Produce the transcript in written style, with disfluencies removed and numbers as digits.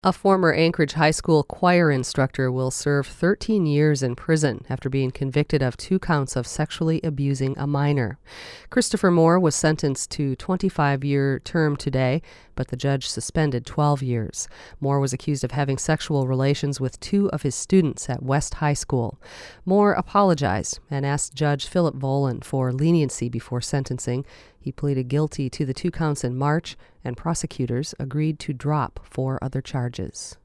A former Anchorage High School choir instructor will serve 13 years in prison after being convicted of 2 counts of sexually abusing a minor. Christopher Moore was sentenced to a 25-year term today, but the judge suspended 12 years. Moore was accused of having sexual relations with 2 of his students at West High School. Moore apologized and asked Judge Philip Volan for leniency before sentencing. He pleaded guilty to the 2 counts in March, and prosecutors agreed to drop 4 other charges.